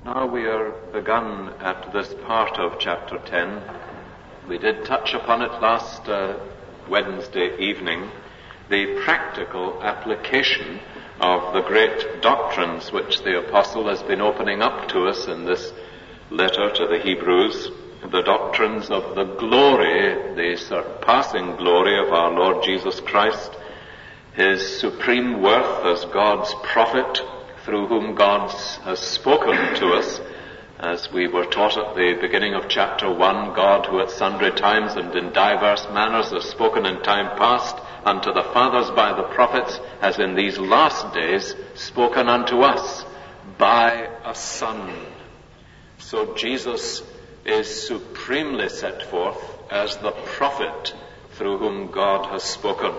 Now we are begun at this part of chapter 10. We did touch upon it last Wednesday evening, the practical application of the great doctrines which the apostle has been opening up to us in this letter to the Hebrews, the doctrines of the glory, the surpassing glory of our Lord Jesus Christ, his supreme worth as God's prophet, through whom God has spoken to us, as we were taught at the beginning of chapter 1, God who at sundry times and in diverse manners has spoken in time past unto the fathers by the prophets, has in these last days spoken unto us by a Son. So Jesus is supremely set forth as the prophet through whom God has spoken.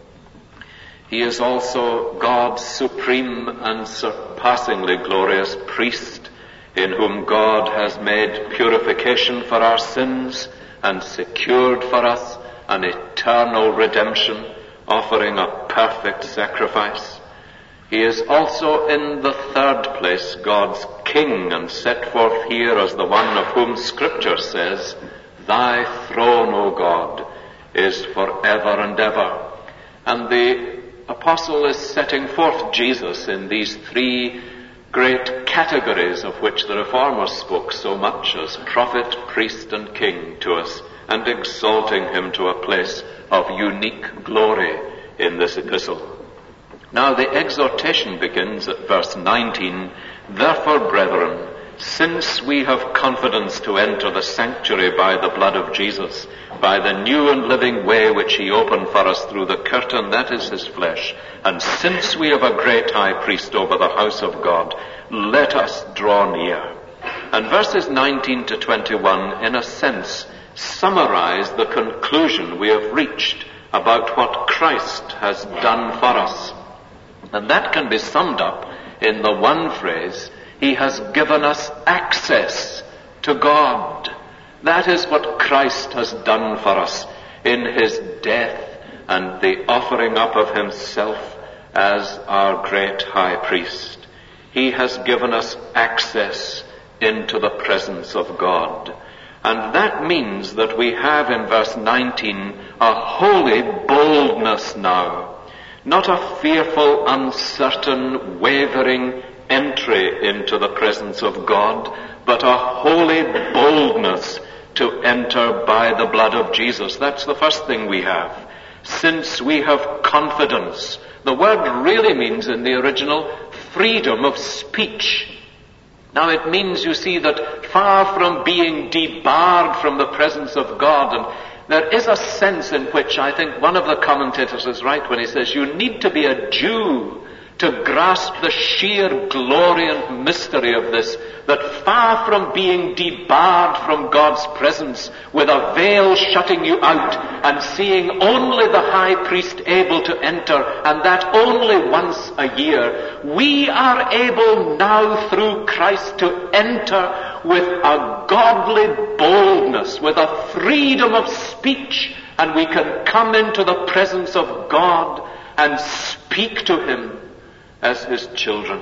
He is also God's supreme and surpassingly glorious priest, in whom God has made purification for our sins and secured for us an eternal redemption, offering a perfect sacrifice. He is also in the third place God's king, and set forth here as the one of whom Scripture says, "Thy throne, O God, is forever and ever." And the apostle is setting forth Jesus in these three great categories of which the Reformers spoke so much, as prophet, priest, and king to us, and exalting him to a place of unique glory in this epistle. Now the exhortation begins at verse 19, "Therefore, brethren, since we have confidence to enter the sanctuary by the blood of Jesus, by the new and living way which he opened for us through the curtain, that is his flesh, and since we have a great high priest over the house of God, let us draw near." And verses 19 to 21, in a sense, summarize the conclusion we have reached about what Christ has done for us. And that can be summed up in the one phrase, he has given us access to God. That is what Christ has done for us in his death and the offering up of himself as our great high priest. He has given us access into the presence of God. And that means that we have in verse 19 a holy boldness now. Not a fearful, uncertain, wavering entry into the presence of God, but a holy boldness to enter by the blood of Jesus. That's the first thing we have. Since we have confidence. The word really means in the original freedom of speech. Now it means, you see, that far from being debarred from the presence of God, and there is a sense in which I think one of the commentators is right when he says you need to be a Jew to grasp the sheer glory and mystery of this, that far from being debarred from God's presence with a veil shutting you out and seeing only the high priest able to enter, and that only once a year, we are able now through Christ to enter with a godly boldness, with a freedom of speech, and we can come into the presence of God and speak to him as his children.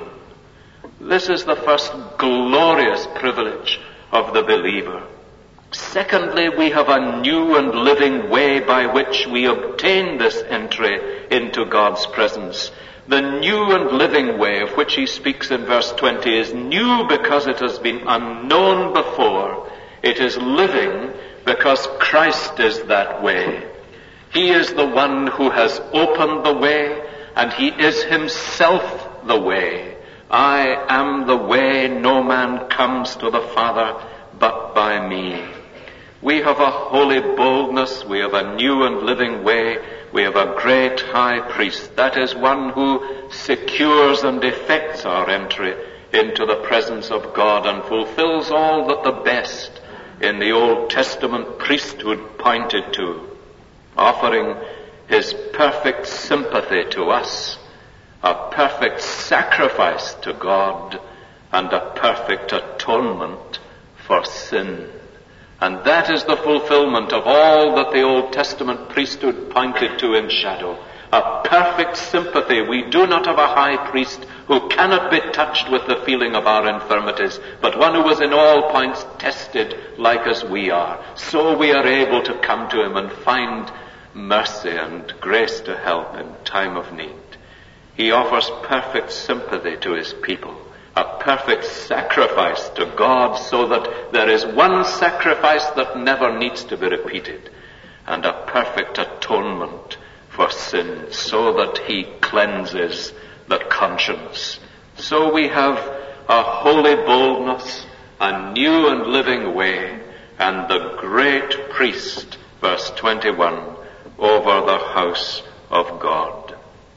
This is the first glorious privilege of the believer. Secondly, we have a new and living way by which we obtain this entry into God's presence. The new and living way of which he speaks in verse 20 is new because it has been unknown before. It is living because Christ is that way. He is the one who has opened the way, and he is himself the way. "I am the way, no man comes to the Father but by me." We have a holy boldness, we have a new and living way, we have a great high priest. That is one who secures and effects our entry into the presence of God and fulfills all that the best in the Old Testament priesthood pointed to, offering his perfect sympathy to us, a perfect sacrifice to God, and a perfect atonement for sin. And that is the fulfillment of all that the Old Testament priesthood pointed to in shadow. a perfect sympathy. We do not have a high priest who cannot be touched with the feeling of our infirmities, but one who was in all points tested like as we are. So we are able to come to him and find mercy and grace to help in time of need. He offers perfect sympathy to his people, a perfect sacrifice to God, so that there is one sacrifice that never needs to be repeated, and a perfect atonement for sin, so that he cleanses the conscience. So we have a holy boldness, a new and living way, and the great priest, verse 21, over the house of God.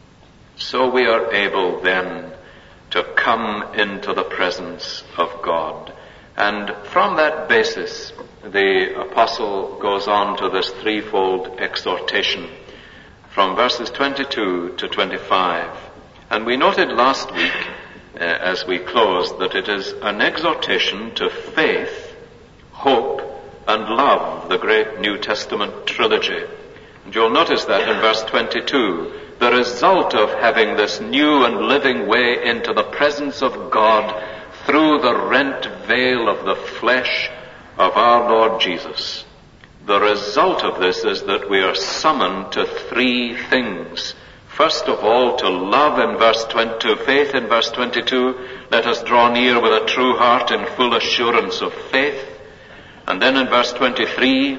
So we are able then to come into the presence of God. And from that basis, the apostle goes on to this threefold exhortation from verses 22 to 25. And we noted last week, as we closed, that it is an exhortation to faith, hope, and love, the great New Testament trilogy. And you'll notice that in verse 22, the result of having this new and living way into the presence of God through the rent veil of the flesh of our Lord Jesus. The result of this is that we are summoned to three things. First of all, to love in verse 22, faith in verse 22. Let us draw near with a true heart in full assurance of faith. And then in verse 23,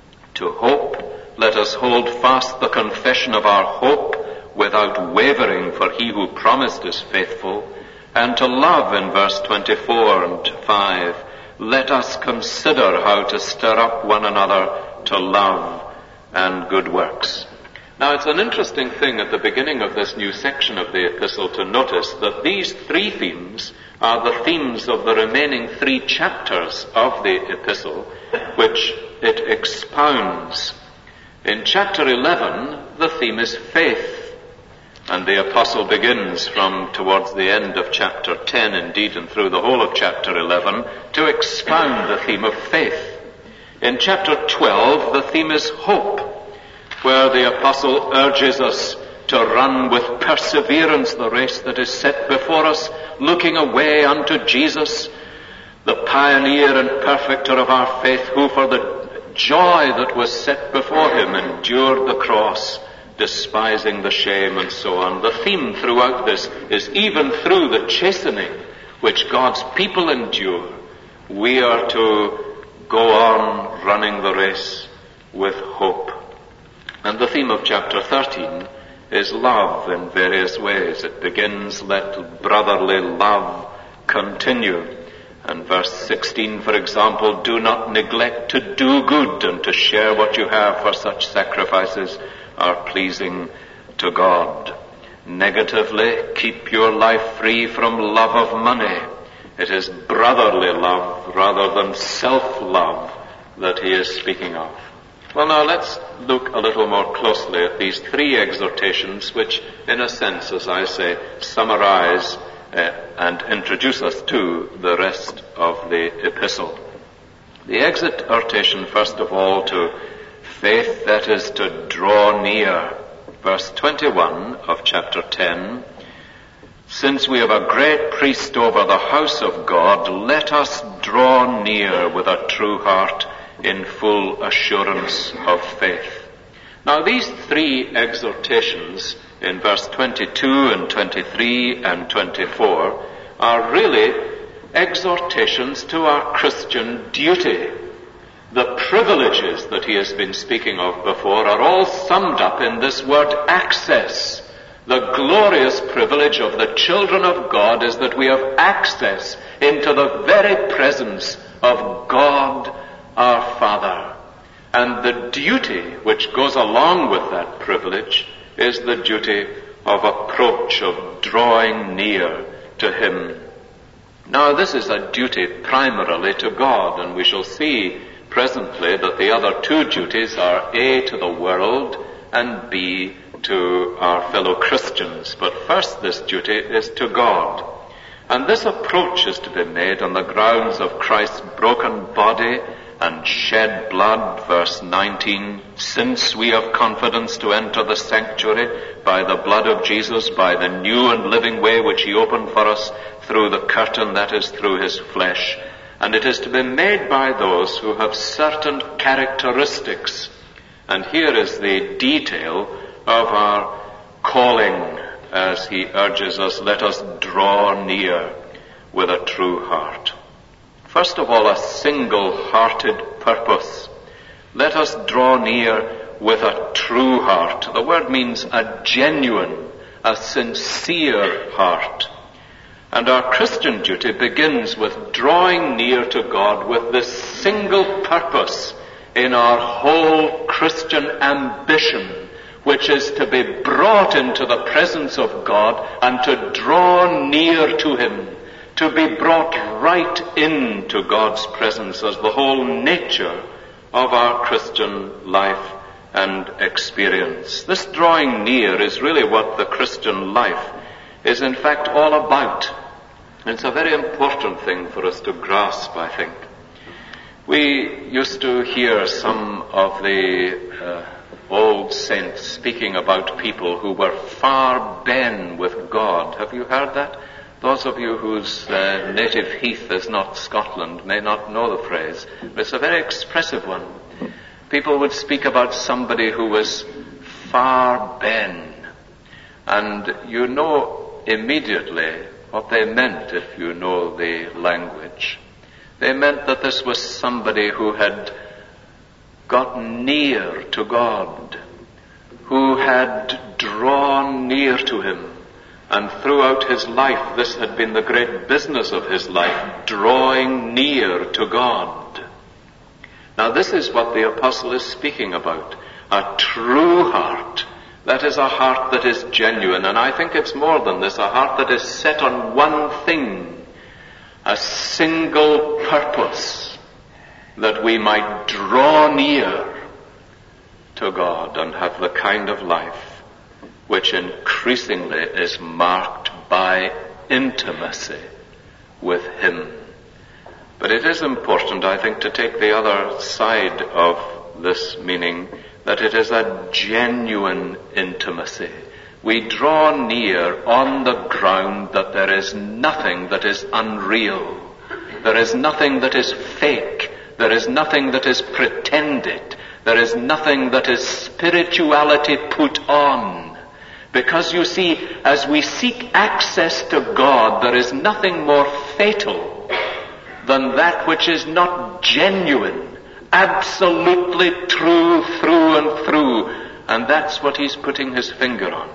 to hope. Let us hold fast the confession of our hope without wavering, for he who promised is faithful. And to love in verse 24 and 5. Let us consider how to stir up one another to love and good works. Now it's an interesting thing at the beginning of this new section of the epistle to notice that these three themes are the themes of the remaining 3 chapters of the epistle, which it expounds. In chapter 11, the theme is faith. And the apostle begins from towards the end of chapter 10, indeed, and through the whole of chapter 11, to expound the theme of faith. In chapter 12, the theme is hope, where the apostle urges us to run with perseverance the race that is set before us, looking away unto Jesus, the pioneer and perfecter of our faith, who for the joy that was set before him endured the cross, despising the shame, and so on. The theme throughout this is even through the chastening which God's people endure, we are to go on running the race with hope. And the theme of chapter 13 is love in various ways. It begins, let brotherly love continue. And verse 16, for example, do not neglect to do good and to share what you have, for such sacrifices are pleasing to God. Negatively, keep your life free from love of money. It is brotherly love rather than self-love that he is speaking of. Well, now let's look a little more closely at these 3 exhortations, which in a sense, as I say, summarize and introduce us to the rest of the epistle. The exhortation, first of all, to faith, that is to draw near. Verse 21 of chapter 10, since we have a great priest over the house of God, let us draw near with a true heart in full assurance of faith. Now these 3 exhortations in verse 22 and 23 and 24 are really exhortations to our Christian duty. The privileges that he has been speaking of before are all summed up in this word access. The glorious privilege of the children of God is that we have access into the very presence of God our Father. And the duty which goes along with that privilege is the duty of approach, of drawing near to him. Now this is a duty primarily to God, and we shall see presently that the other 2 duties are A, to the world, and B, to our fellow Christians. But first, this duty is to God. And this approach is to be made on the grounds of Christ's broken body and shed blood, verse 19, since we have confidence to enter the sanctuary by the blood of Jesus, by the new and living way which he opened for us through the curtain, that is, through his flesh. And it is to be made by those who have certain characteristics. And here is the detail of our calling as he urges us, let us draw near with a true heart. First of all, a single-hearted purpose. Let us draw near with a true heart. The word means a genuine, a sincere heart. And our Christian duty begins with drawing near to God with this single purpose in our whole Christian ambition, which is to be brought into the presence of God and to draw near to him, to be brought right into God's presence as the whole nature of our Christian life and experience. This drawing near is really what the Christian life is in fact all about. It's a very important thing for us to grasp, I think. We used to hear some of the old saints speaking about people who were far ben with God. Have you heard that? Those of you whose native heath is not Scotland may not know the phrase, but it's a very expressive one. People would speak about somebody who was far ben, and you know immediately what they meant if you know the language. They meant that this was somebody who had got near to God, who had drawn near to him. And throughout his life, this had been the great business of his life, drawing near to God. Now this is what the apostle is speaking about. A true heart. That is a heart that is genuine. And I think it's more than this, a heart that is set on one thing. A single purpose, that we might draw near to God and have the kind of life which increasingly is marked by intimacy with him. But it is important, I think, to take the other side of this meaning, that it is a genuine intimacy. We draw near on the ground that there is nothing that is unreal. There is nothing that is fake. There is nothing that is pretended. There is nothing that is spirituality put on. Because you see, as we seek access to God, there is nothing more fatal than that which is not genuine, absolutely true through and through. And that's what he's putting his finger on.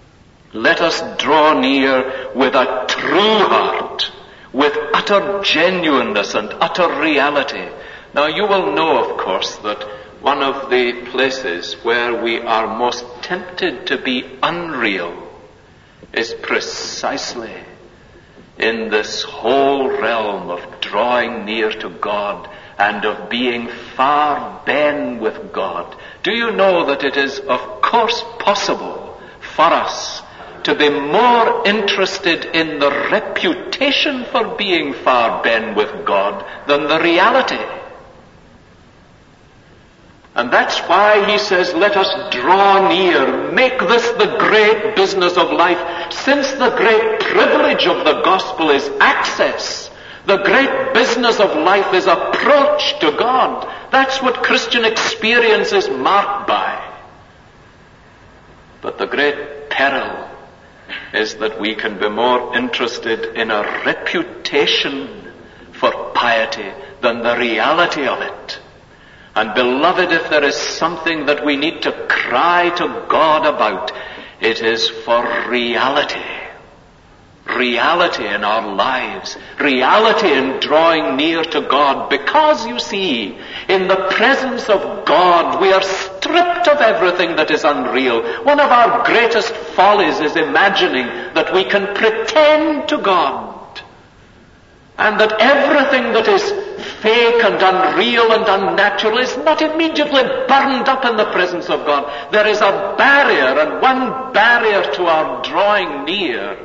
Let us draw near with a true heart, with utter genuineness and utter reality. Now you will know, of course, that one of the places where we are most tempted to be unreal is precisely in this whole realm of drawing near to God and of being far ben with God. Do you know that it is, of course, possible for us to be more interested in the reputation for being far ben with God than the reality? And that's why he says, let us draw near, make this the great business of life, since the great privilege of the gospel is access. The great business of life is approach to God. That's what Christian experience is marked by. But the great peril is that we can be more interested in a reputation for piety than the reality of it. And beloved, if there is something that we need to cry to God about, it is for reality. Reality in our lives. Reality in drawing near to God. Because, you see, in the presence of God, we are stripped of everything that is unreal. One of our greatest follies is imagining that we can pretend to God. And that everything that is fake and unreal and unnatural is not immediately burned up in the presence of God. There is a barrier, and one barrier to our drawing near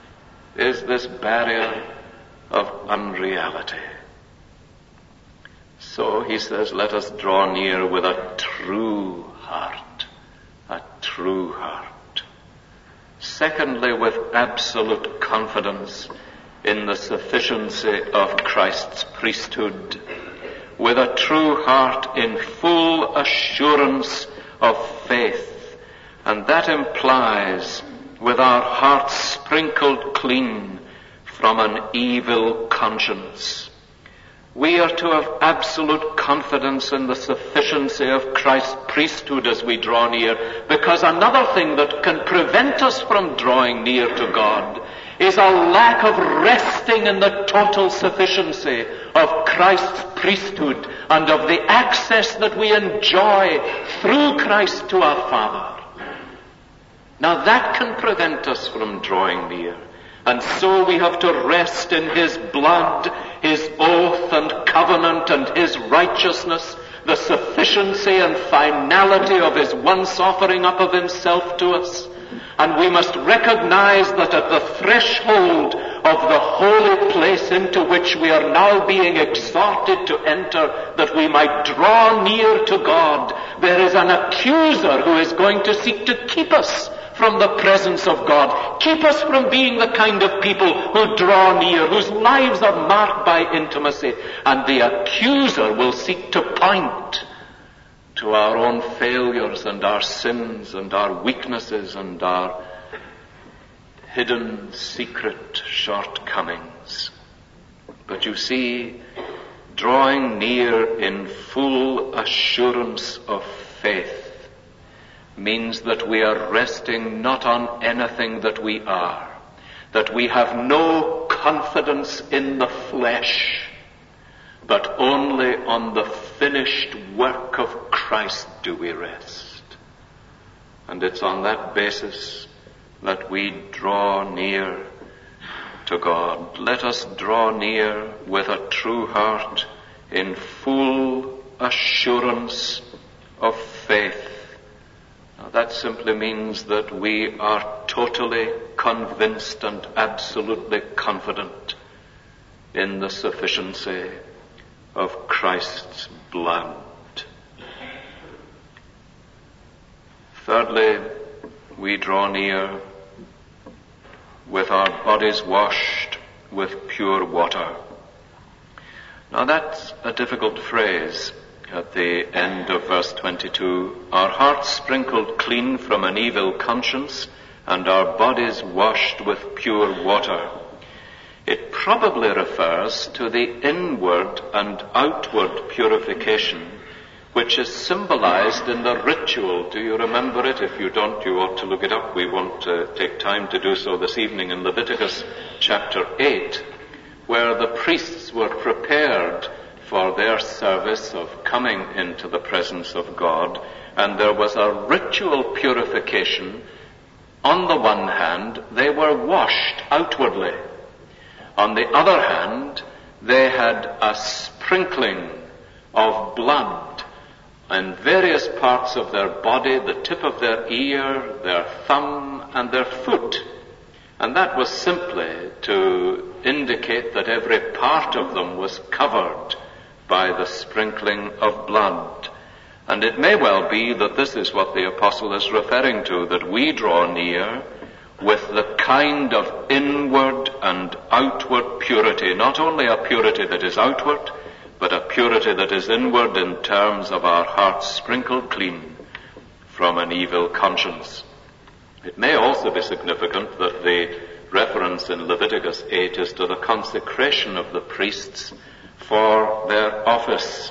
is this barrier of unreality. So he says, let us draw near with a true heart. A true heart. Secondly, with absolute confidence in the sufficiency of Christ's priesthood. With a true heart in full assurance of faith. And that implies with our hearts sprinkled clean from an evil conscience. We are to have absolute confidence in the sufficiency of Christ's priesthood as we draw near, because another thing that can prevent us from drawing near to God is a lack of resting in the total sufficiency of Christ's priesthood and of the access that we enjoy through Christ to our Father. Now that can prevent us from drawing near. And so we have to rest in His blood, His oath and covenant and His righteousness, the sufficiency and finality of His once offering up of Himself to us. And we must recognize that at the threshold of the holy place into which we are now being exhorted to enter, that we might draw near to God, there is an accuser who is going to seek to keep us from the presence of God. Keep us from being the kind of people who draw near, whose lives are marked by intimacy. And the accuser will seek to point to our own failures and our sins and our weaknesses and our hidden secret shortcomings. But you see, drawing near in full assurance of faith means that we are resting not on anything that we are, that we have no confidence in the flesh, but only on the finished work of Christ do we rest. And it's on that basis that we draw near to God. Let us draw near with a true heart in full assurance of faith. Now, that simply means that we are totally convinced and absolutely confident in the sufficiency of Christ's blood. Thirdly, we draw near with our bodies washed with pure water. Now that's a difficult phrase. At the end of verse 22, our hearts sprinkled clean from an evil conscience and our bodies washed with pure water. It probably refers to the inward and outward purification which is symbolized in the ritual. Do you remember it? If you don't, you ought to look it up. We won't take time to do so this evening. In Leviticus chapter 8, where the priests were prepared for their service of coming into the presence of God, and there was a ritual purification. On the one hand, they were washed outwardly. On the other hand, they had a sprinkling of blood in various parts of their body, the tip of their ear, their thumb, and their foot. And that was simply to indicate that every part of them was covered by the sprinkling of blood. And it may well be that this is what the apostle is referring to, that we draw near with the kind of inward and outward purity, not only a purity that is outward, but a purity that is inward in terms of our hearts sprinkled clean from an evil conscience. It may also be significant that the reference in Leviticus 8 is to the consecration of the priests for their office.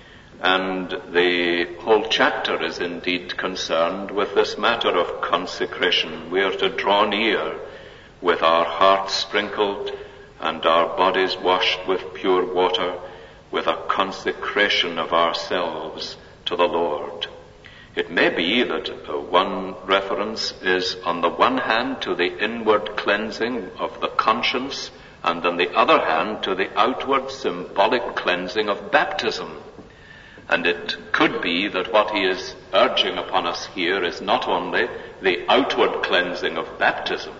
And the whole chapter is indeed concerned with this matter of consecration. We are to draw near with our hearts sprinkled and our bodies washed with pure water, with a consecration of ourselves to the Lord. It may be that one reference is on the one hand to the inward cleansing of the conscience, and on the other hand to the outward symbolic cleansing of baptism. And it could be that what he is urging upon us here is not only the outward cleansing of baptism,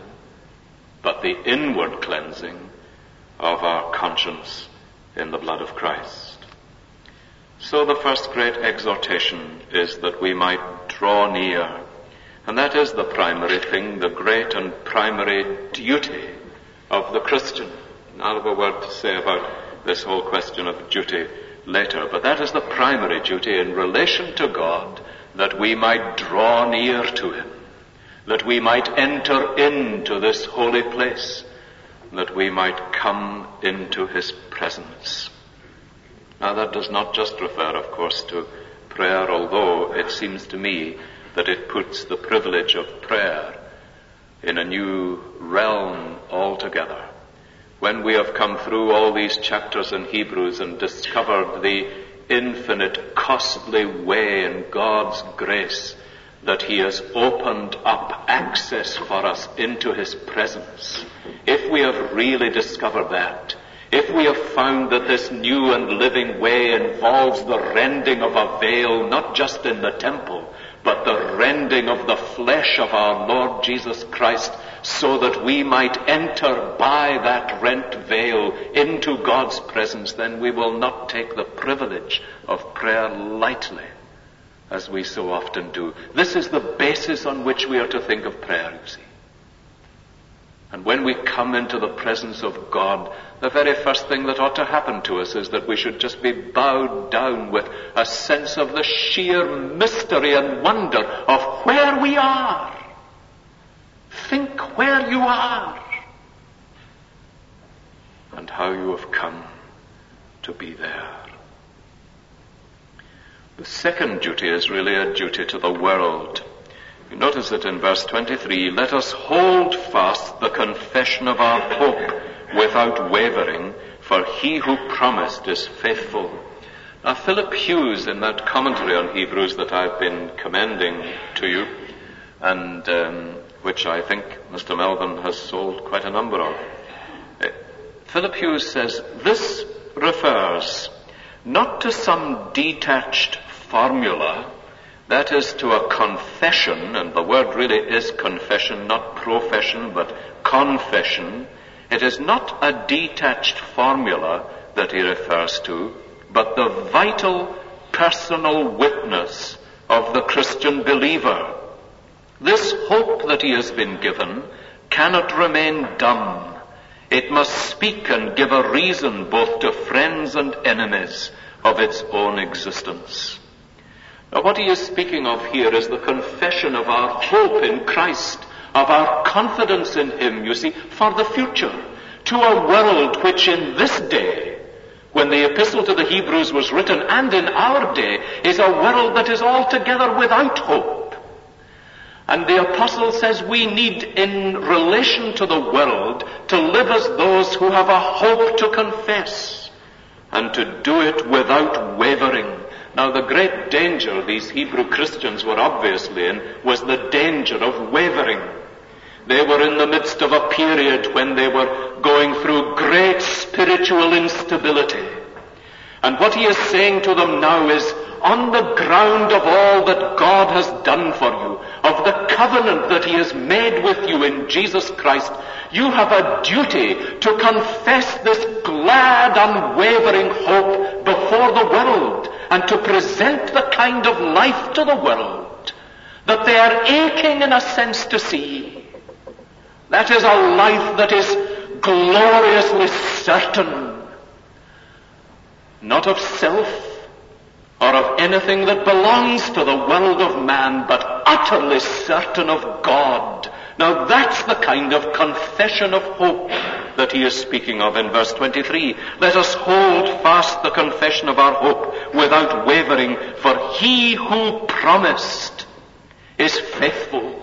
but the inward cleansing of our conscience in the blood of Christ. So the first great exhortation is that we might draw near. And that is the primary thing, the great and primary duty of the Christian. I'll have a word to say about this whole question of duty later, but that is the primary duty in relation to God, that we might draw near to Him, that we might enter into this holy place, that we might come into His presence. Now that does not just refer, of course, to prayer, although it seems to me that it puts the privilege of prayer in a new realm altogether. When we have come through all these chapters in Hebrews and discovered the infinite, costly way in God's grace that He has opened up access for us into His presence, if we have really discovered that, if we have found that this new and living way involves the rending of a veil, not just in the temple, but the rending of the flesh of our Lord Jesus Christ, so that we might enter by that rent veil into God's presence, then we will not take the privilege of prayer lightly, as we so often do. This is the basis on which we are to think of prayer, you see. And when we come into the presence of God, the very first thing that ought to happen to us is that we should just be bowed down with a sense of the sheer mystery and wonder of where we are. Think where you are and how you have come to be there. The second duty is really a duty to the world. You notice it in verse 23, let us hold fast the confession of our hope without wavering, for He who promised is faithful. Now Philip Hughes, in that commentary on Hebrews that I've been commending to you, and which I think Mr. Melvin has sold quite a number of, Philip Hughes says, this refers not to some detached formula, that is to a confession, and the word really is confession, not profession, but confession. It is not a detached formula that he refers to, but the vital personal witness of the Christian believer. This hope that he has been given cannot remain dumb. It must speak and give a reason both to friends and enemies of its own existence. Now what he is speaking of here is the confession of our hope in Christ, of our confidence in Him, you see, for the future, to a world which in this day, when the epistle to the Hebrews was written, and in our day, is a world that is altogether without hope. And the apostle says we need, in relation to the world, to live as those who have a hope to confess, and to do it without wavering. Now the great danger these Hebrew Christians were obviously in was the danger of wavering. They were in the midst of a period when they were going through great spiritual instability. And what he is saying to them now is, on the ground of all that God has done for you, of the covenant that He has made with you in Jesus Christ, you have a duty to confess this glad, unwavering hope before the world, and to present the kind of life to the world that they are aching in a sense to see. That is a life that is gloriously certain, not of self or of anything that belongs to the world of man, but utterly certain of God. Now that's the kind of confession of hope that he is speaking of in verse 23. Let us hold fast the confession of our hope without wavering, for He who promised is faithful.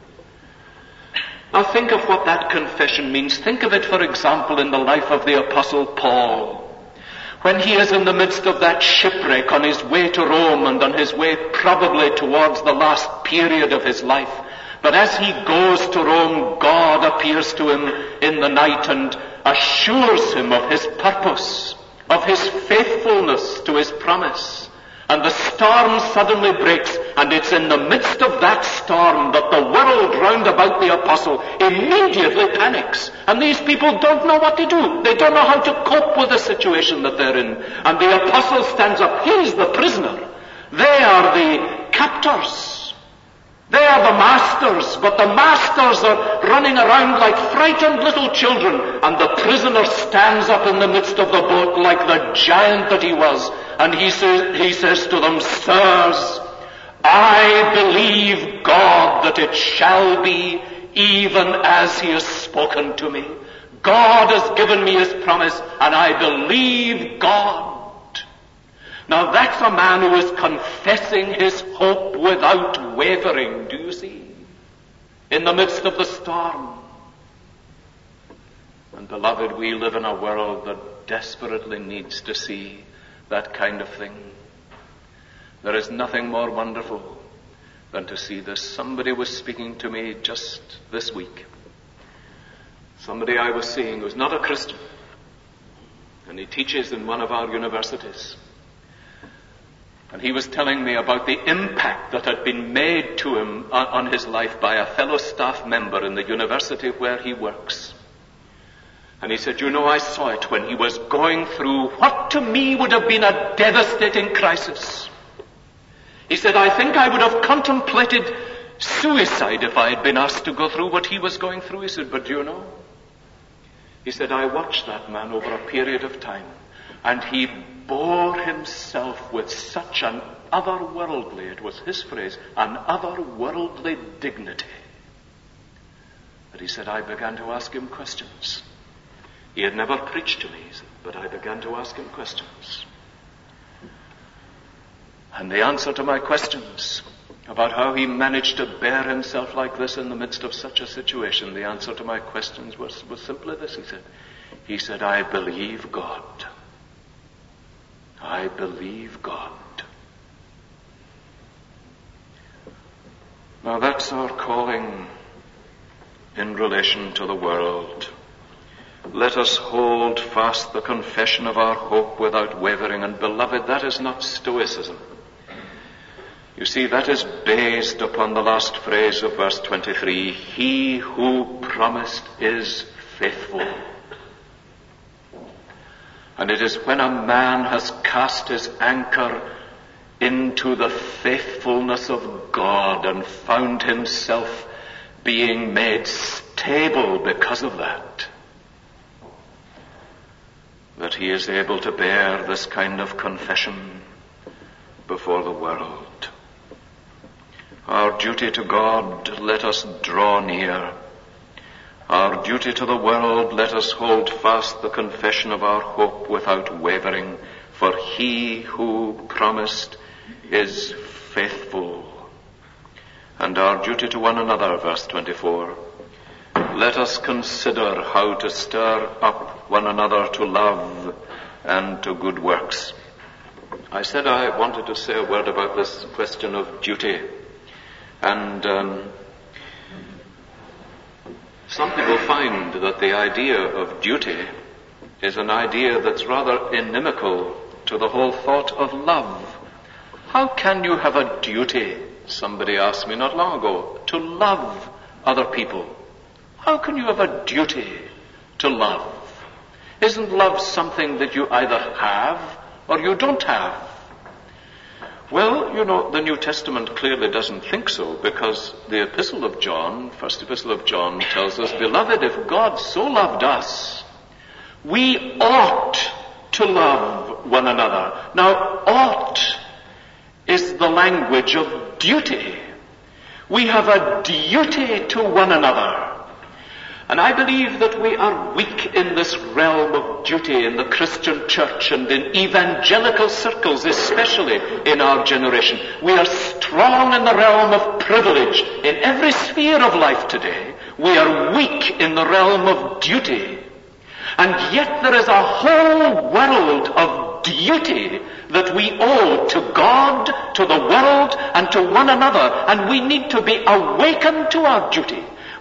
Now think of what that confession means. Think of it, for example, in the life of the Apostle Paul. When he is in the midst of that shipwreck on his way to Rome and on his way probably towards the last period of his life. But as he goes to Rome, God appears to him in the night and assures him of His purpose, of His faithfulness to His promise. And the storm suddenly breaks, and it's in the midst of that storm that the world round about the apostle immediately panics. And these people don't know what to do. They don't know how to cope with the situation that they're in. And the apostle stands up. He's the prisoner. They are the captors. They are the masters, but the masters are running around like frightened little children, and the prisoner stands up in the midst of the boat like the giant that he was, and he says to them, "Sirs, I believe God that it shall be even as he has spoken to me. God has given me his promise, and I believe God." Now that's a man who is confessing his hope without wavering, do you see? In the midst of the storm. And beloved, we live in a world that desperately needs to see that kind of thing. There is nothing more wonderful than to see this. Somebody was speaking to me just this week. Somebody I was seeing who's not a Christian. And he teaches in one of our universities. And he was telling me about the impact that had been made to him on his life by a fellow staff member in the university where he works. And he said, I saw it when he was going through what to me would have been a devastating crisis. He said, I think I would have contemplated suicide if I had been asked to go through what he was going through. He said, but he said, I watched that man over a period of time, and he bore himself with such an otherworldly, it was his phrase, an otherworldly dignity, that he said, I began to ask him questions. He had never preached to me, but I began to ask him questions. And the answer to my questions about how he managed to bear himself like this in the midst of such a situation, the answer to my questions was simply this. He said, I believe God. I believe God. Now that's our calling in relation to the world. Let us hold fast the confession of our hope without wavering. And beloved, that is not stoicism. You see, that is based upon the last phrase of verse 23. He who promised is faithful. And it is when a man has cast his anchor into the faithfulness of God and found himself being made stable because of that he is able to bear this kind of confession before the world. Our duty to God, let us draw near. Our duty to the world, let us hold fast the confession of our hope without wavering, for he who promised is faithful. And our duty to one another, verse 24, let us consider how to stir up one another to love and to good works. I said I wanted to say a word about this question of duty. And some people find that the idea of duty is an idea that's rather inimical to the whole thought of love. How can you have a duty, somebody asked me not long ago, to love other people? How can you have a duty to love? Isn't love something that you either have or you don't have? Well, the New Testament clearly doesn't think so, because the Epistle of John, first Epistle of John, tells us, Beloved, if God so loved us, we ought to love one another. Now, ought is the language of duty. We have a duty to one another. And I believe that we are weak in this realm of duty in the Christian church and in evangelical circles, especially in our generation. We are strong in the realm of privilege in every sphere of life today. We are weak in the realm of duty. And yet there is a whole world of duty that we owe to God, to the world, and to one another. And we need to be awakened to our duty.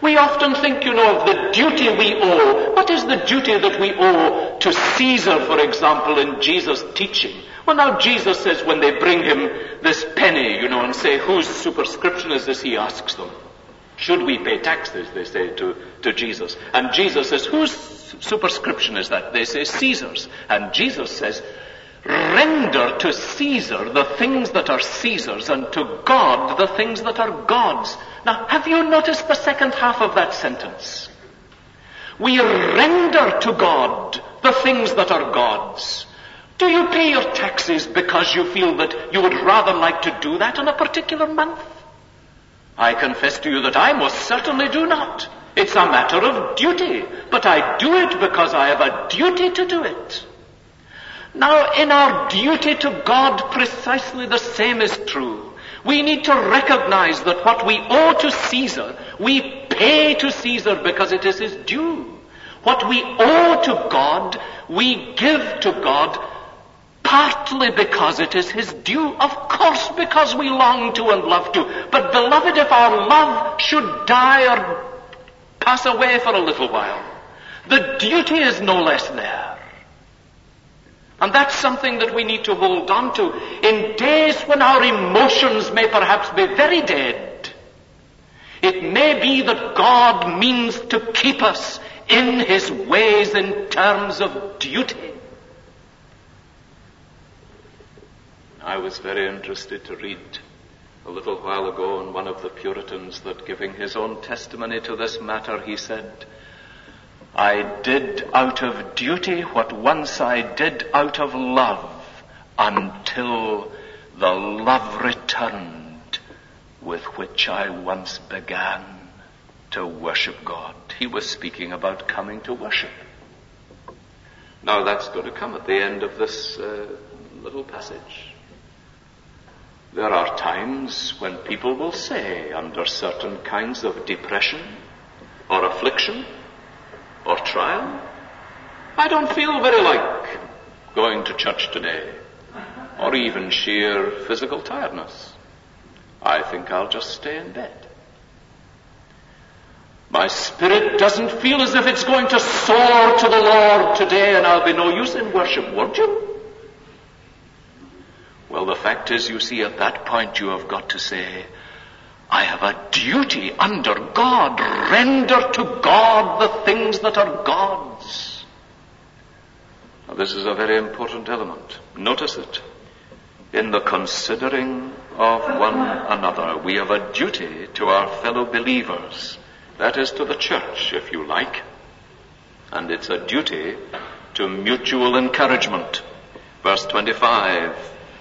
We often think, of the duty we owe. What is the duty that we owe to Caesar, for example, in Jesus' teaching? Well, now Jesus says when they bring him this penny, and say, whose superscription is this, he asks them. Should we pay taxes, they say to Jesus. And Jesus says, whose superscription is that? They say, Caesar's. And Jesus says, render to Caesar the things that are Caesar's, and to God the things that are God's. Now, have you noticed the second half of that sentence? We render to God the things that are God's. Do you pay your taxes because you feel that you would rather like to do that in a particular month? I confess to you that I most certainly do not. It's a matter of duty, but I do it because I have a duty to do it. Now, in our duty to God, precisely the same is true. We need to recognize that what we owe to Caesar, we pay to Caesar because it is his due. What we owe to God, we give to God partly because it is his due. Of course, because we long to and love to. But beloved, if our love should die or pass away for a little while, the duty is no less there. And that's something that we need to hold on to in days when our emotions may perhaps be very dead. It may be that God means to keep us in his ways in terms of duty. I was very interested to read a little while ago in one of the Puritans that, giving his own testimony to this matter, he said, I did out of duty what once I did out of love, until the love returned with which I once began to worship God. He was speaking about coming to worship. Now that's going to come at the end of this little passage. There are times when people will say, under certain kinds of depression or affliction or trial, I don't feel very like going to church today, or even sheer physical tiredness. I think I'll just stay in bed. My spirit doesn't feel as if it's going to soar to the Lord today, and I'll be no use in worship, won't you? Well, the fact is, you see, at that point you have got to say, I have a duty under God. Render to God the things that are God's. Now, this is a very important element. Notice it. In the considering of one another, we have a duty to our fellow believers. That is to the church, if you like. And it's a duty to mutual encouragement. Verse 25,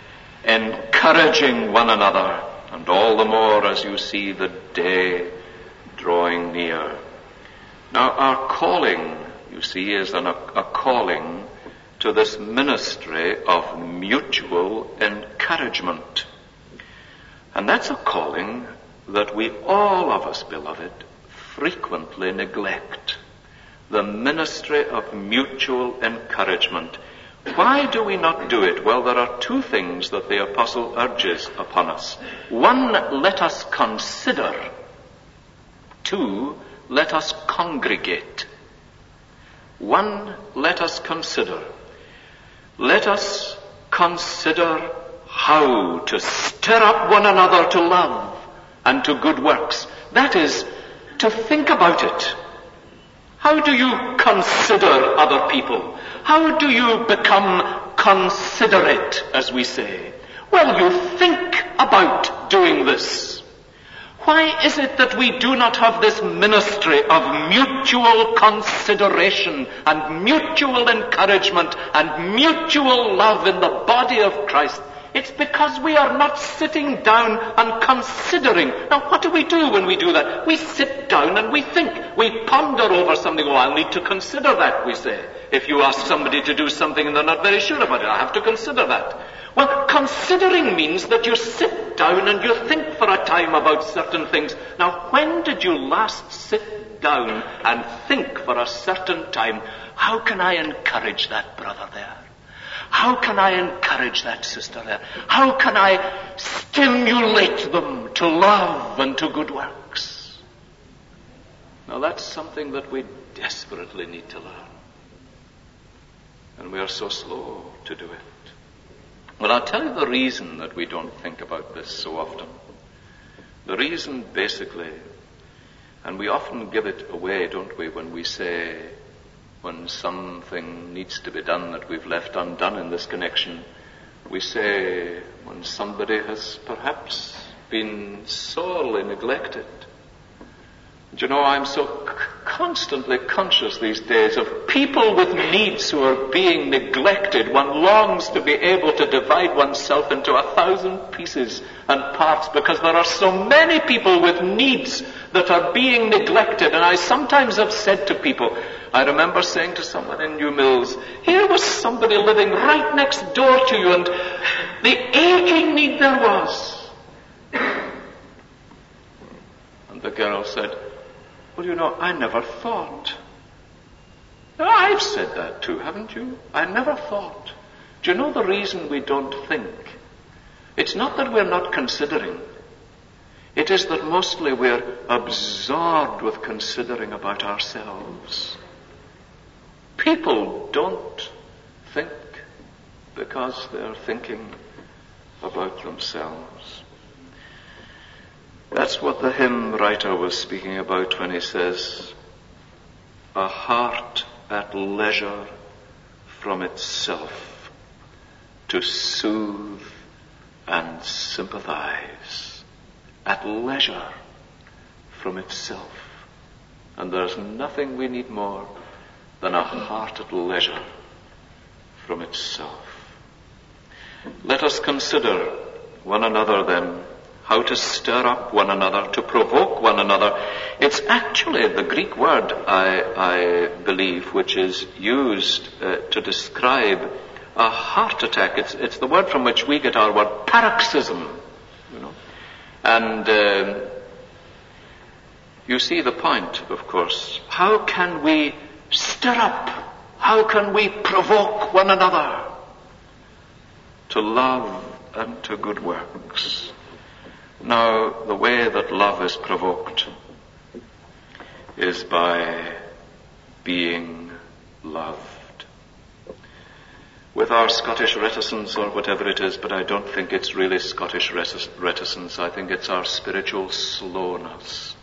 encouraging one another, and all the more as you see the day drawing near. Now, our calling, you see, is a calling to this ministry of mutual encouragement. And that's a calling that we, all of us, beloved, frequently neglect. The ministry of mutual encouragement. Why do we not do it? Well, there are two things that the apostle urges upon us. One, let us consider. Two, let us congregate. One, let us consider. Let us consider how to stir up one another to love and to good works. That is, to think about it. How do you consider other people? How do you become considerate, as we say? Well, you think about doing this. Why is it that we do not have this ministry of mutual consideration and mutual encouragement and mutual love in the body of Christ? It's because we are not sitting down and considering. Now, what do we do when we do that? We sit down and we think. We ponder over something. Oh, I'll need to consider that, we say. If you ask somebody to do something and they're not very sure about it, I have to consider that. Well, considering means that you sit down and you think for a time about certain things. Now, when did you last sit down and think for a certain time, how can I encourage that brother there? How can I encourage that sister there? How can I stimulate them to love and to good works? Now that's something that we desperately need to learn. And we are so slow to do it. Well, I'll tell you the reason that we don't think about this so often. The reason basically, and we often give it away, don't we, when we say, when something needs to be done that we've left undone in this connection, we say when somebody has perhaps been sorely neglected. Do you know, I'm so constantly conscious these days of people with needs who are being neglected. One longs to be able to divide oneself into 1,000 pieces and parts because there are so many people with needs that are being neglected. And I sometimes have said to people, I remember saying to someone in New Mills, here was somebody living right next door to you and the aching need there was. And the girl said, well, you know, I never thought. Now, I've said that too, haven't you? I never thought. Do you know the reason we don't think? It's not that we're not considering. It is that mostly we're absorbed with considering about ourselves. People don't think because they're thinking about themselves. That's what the hymn writer was speaking about when he says, a heart at leisure from itself to soothe and sympathize. At leisure from itself. And there's nothing we need more than a heart at leisure from itself. Let us consider one another then, how to stir up one another, to provoke one another. It's actually the Greek word, I believe, which is used to describe a heart attack. It's the word from which we get our word paroxysm, you know. And you see the point, of course. How can we stir up? How can we provoke one another to love and to good works? Now, the way that love is provoked is by being loved. With our Scottish reticence or whatever it is, but I don't think it's really Scottish reticence. I think it's our spiritual slowness.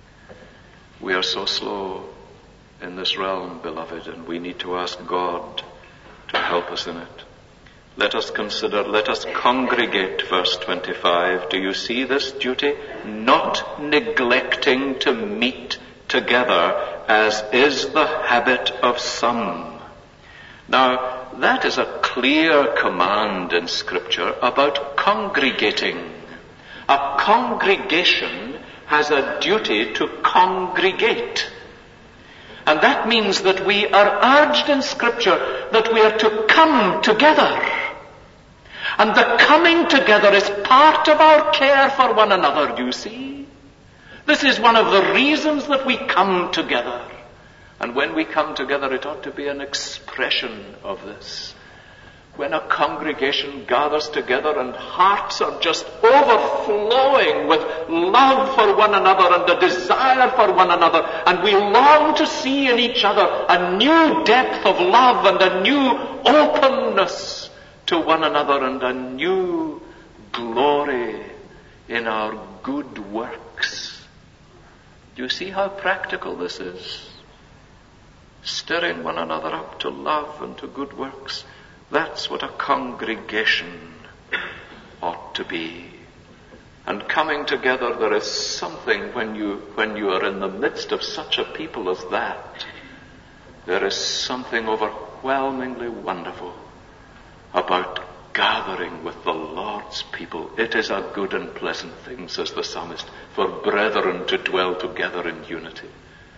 We are so slow in this realm, beloved, and we need to ask God to help us in it. Let us consider, let us congregate, verse 25. Do you see this duty? Not neglecting to meet together, as is the habit of some. Now, that is a clear command in Scripture about congregating. A congregation has a duty to congregate. And that means that we are urged in Scripture that we are to come together. And the coming together is part of our care for one another, do you see? This is one of the reasons that we come together. And when we come together, it ought to be an expression of this. When a congregation gathers together and hearts are just overflowing with love for one another and a desire for one another, and we long to see in each other a new depth of love and a new openness to one another and a new glory in our good works. Do you see how practical this is? Stirring one another up to love and to good works. That's what a congregation ought to be. And coming together, there is something when you are in the midst of such a people as that, there is something overwhelmingly wonderful about gathering with the Lord's people. It is a good and pleasant thing, says the psalmist, for brethren to dwell together in unity.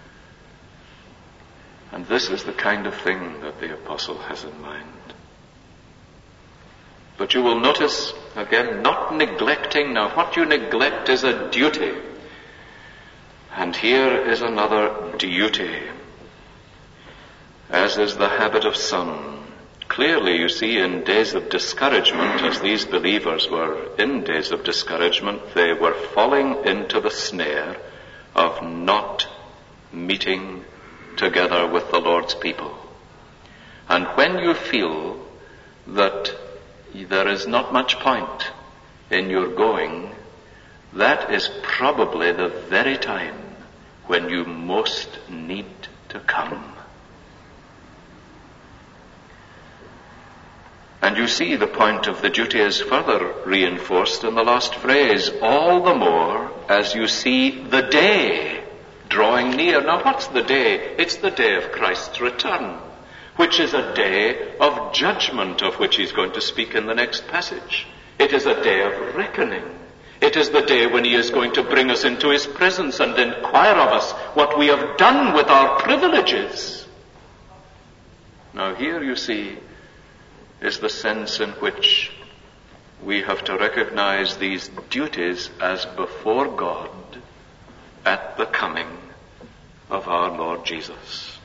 And this is the kind of thing that the apostle has in mind. But you will notice, again, not neglecting. Now, what you neglect is a duty. And here is another duty, as is the habit of some. Clearly, you see, in days of discouragement, as these believers were in days of discouragement, they were falling into the snare of not meeting together with the Lord's people. And when you feel that there is not much point in your going, that is probably the very time when you most need to come. And you see the point of the duty is further reinforced in the last phrase, all the more as you see the day drawing near. Now what's the day? It's the day of Christ's return, which is a day of judgment, of which he's going to speak in the next passage. It is a day of reckoning. It is the day when he is going to bring us into his presence and inquire of us what we have done with our privileges. Now here you see is the sense in which we have to recognize these duties as before God at the coming of our Lord Jesus.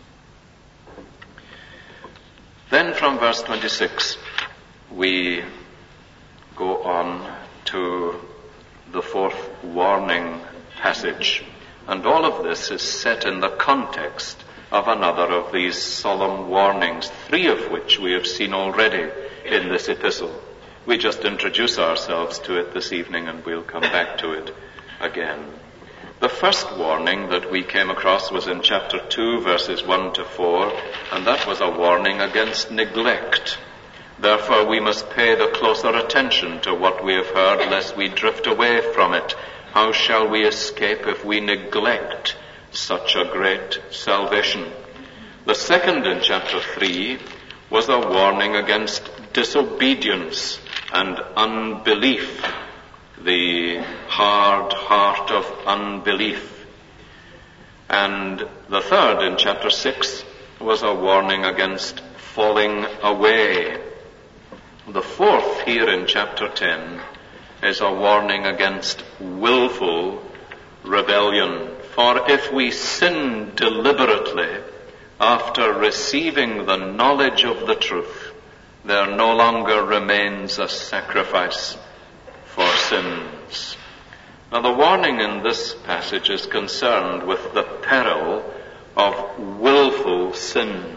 Then from verse 26, we go on to the fourth warning passage. And all of this is set in the context of another of these solemn warnings, three of which we have seen already in this epistle. We just introduce ourselves to it this evening and we'll come back to it again. The first warning that we came across was in chapter 2, verses 1 to 4, and that was a warning against neglect. Therefore we must pay the closer attention to what we have heard, lest we drift away from it. How shall we escape if we neglect such a great salvation? The second in chapter 3 was a warning against disobedience and unbelief, the hard heart of unbelief. And the third in chapter 6 was a warning against falling away. The fourth here in chapter 10 is a warning against willful rebellion. For if we sin deliberately after receiving the knowledge of the truth, there no longer remains a sacrifice for sins. Now the warning in this passage is concerned with the peril of willful sin.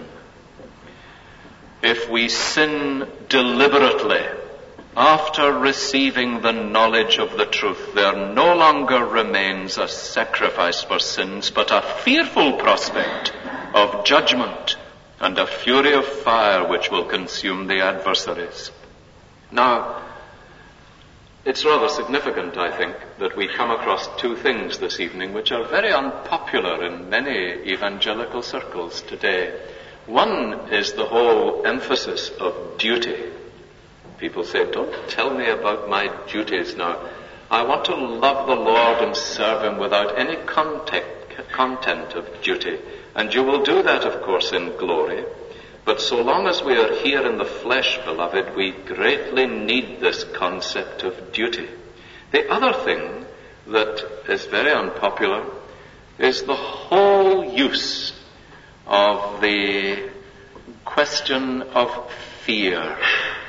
If we sin deliberately after receiving the knowledge of the truth, there no longer remains a sacrifice for sins, but a fearful prospect of judgment and a fury of fire which will consume the adversaries. Now, it's rather significant, I think, that we come across two things this evening which are very unpopular in many evangelical circles today. One is the whole emphasis of duty. People say, don't tell me about my duties now. I want to love the Lord and serve him without any content of duty. And you will do that, of course, in glory. But so long as we are here in the flesh, beloved, we greatly need this concept of duty. The other thing that is very unpopular is the whole use of the question of fear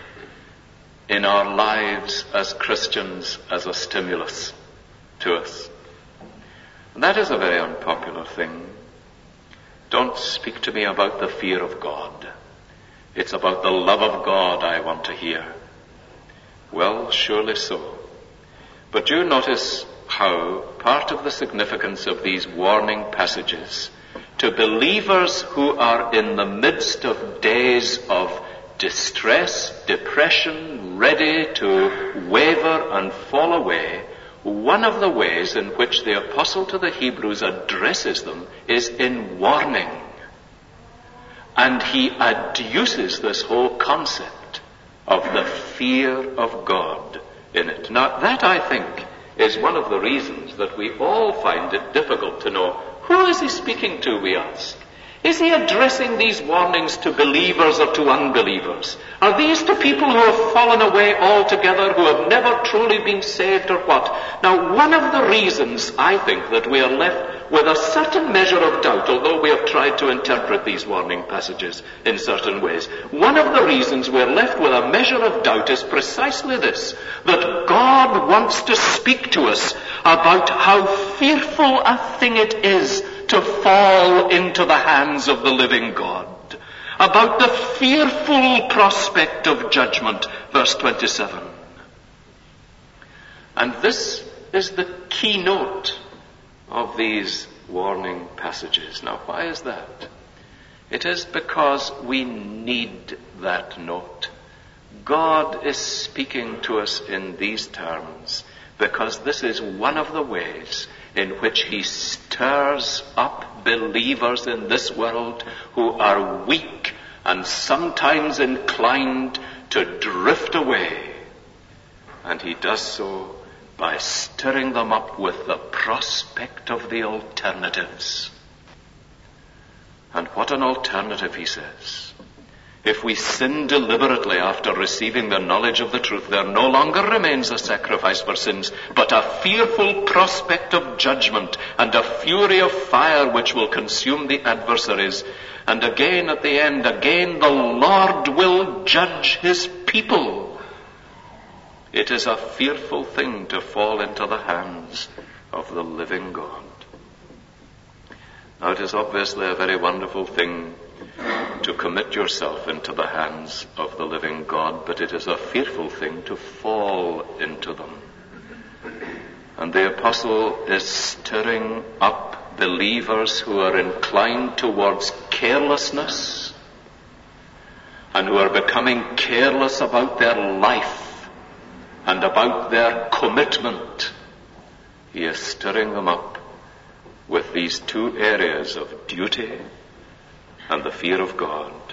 in our lives as Christians as a stimulus to us. And that is a very unpopular thing. Don't speak to me about the fear of God. It's about the love of God I want to hear. Well, surely so. But you notice how part of the significance of these warning passages to believers who are in the midst of days of distress, depression, ready to waver and fall away, one of the ways in which the apostle to the Hebrews addresses them is in warning. And he adduces this whole concept of the fear of God in it. Now, that, I think, is one of the reasons that we all find it difficult to know, who is he speaking to, we ask? Is he addressing these warnings to believers or to unbelievers? Are these to people who have fallen away altogether, who have never truly been saved, or what? Now, one of the reasons, I think, that we are left with a certain measure of doubt, although we have tried to interpret these warning passages in certain ways, one of the reasons we're left with a measure of doubt is precisely this, that God wants to speak to us about how fearful a thing it is to fall into the hands of the living God, about the fearful prospect of judgment, verse 27. And this is the keynote of these warning passages. Now, why is that? It is because we need that note. God is speaking to us in these terms because this is one of the ways in which he stirs up believers in this world who are weak and sometimes inclined to drift away. And he does so by stirring them up with the prospect of the alternatives. And what an alternative, he says. If we sin deliberately after receiving the knowledge of the truth, there no longer remains a sacrifice for sins, but a fearful prospect of judgment and a fury of fire which will consume the adversaries. And again at the end, again the Lord will judge his people. It is a fearful thing to fall into the hands of the living God. Now, it is obviously a very wonderful thing to commit yourself into the hands of the living God, but it is a fearful thing to fall into them. And the apostle is stirring up believers who are inclined towards carelessness and who are becoming careless about their life and about their commitment. He is stirring them up with these two areas of duty and the fear of God.